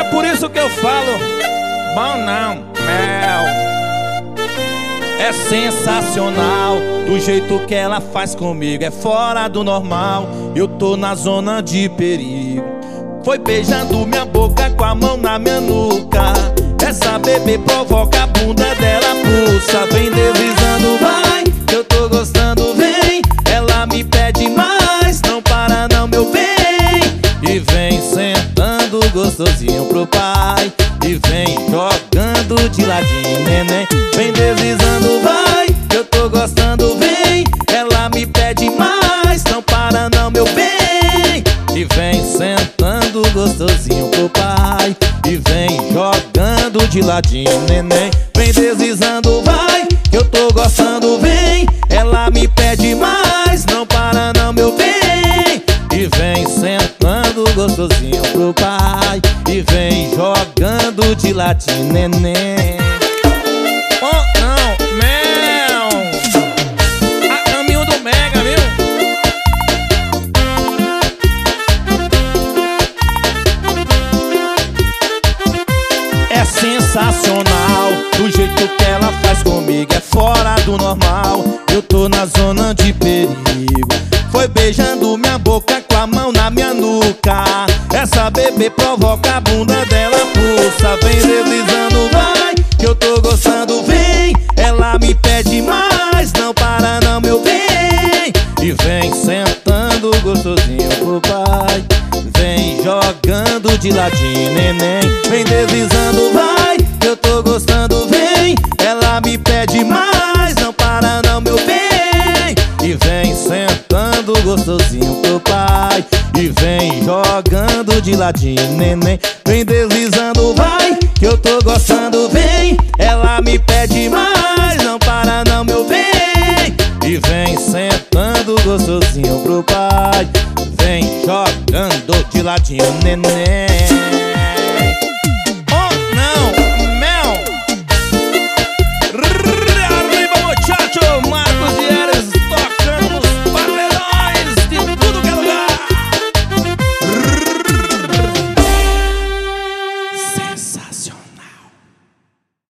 É por isso que eu falo, bom não, mel. É sensacional, do jeito que ela faz comigo, é fora do normal. Eu tô na zona de perigo. Foi beijando minha boca com a mão na minha nuca. Essa bebê provoca, a bunda dela pulsa. Vem deslizando, vai, que eu tô gostando, vem. Ela me pede mais, não para não, meu bem. E vem sentando gostosinho pro pai. E vem jogando de ladinho, neném. Vem deslizando, vai, que eu tô gostando, vem. Ela me pede mais, não para não, meu bem. E vem sentando gostosinho pro pai. E vem jogando de ladinho, neném. Vem deslizando, vai, que eu tô gostando, vem. Ela me pede mais, não para não, meu bem. E vem sentando gostosinho pro pai. E vem jogando de ladinho, neném. Oh não, mel. A caminho do Mega, viu? É sensacional, do jeito que ela faz comigo, é fora do normal. Eu tô na zona de perigo. Foi beijando minha boca com a mão na minha nuca. Essa bebê provoca, a bunda dela pulsa. Vem deslizando, vai, que eu tô gostando, vem. Ela me pede mais, não para não, meu bem. E vem sentando gostosinho pro pai. Vem jogando de ladinho, neném. Vem deslizando, vai, que eu tô gostando, vem. Ela me pede mais, não para não, meu bem. E vem sentando gostosinho pro pai. E vem jogando de ladinho, neném. Vem deslizando, vai, que eu tô gostando, vem. Ela me pede mais, não para não, meu bem. E vem sentando gostosinho pro pai. Vem jogando de ladinho, neném.